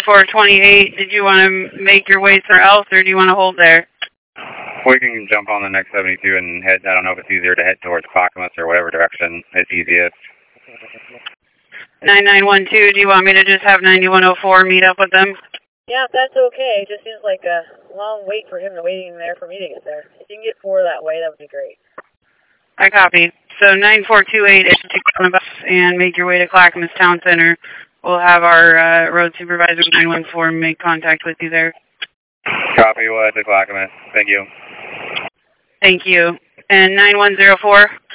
9428, did you want to make your way through else, or do you want to hold there? We can jump on the next 72 and head, I don't know if it's easier to head towards Clackamas or whatever direction it's easiest. 9912, do you want me to just have 9104 meet up with them? Yeah, if that's okay. It just seems like a long wait for him to waiting there for me to get there. If you can get 4 that way, that would be great. I copy. So 9428, if you take on a bus and make your way to Clackamas Town Center, we'll have our road supervisor 914 make contact with you there. Copy, we'll head to Clackamas. Thank you. Thank you. And 9104?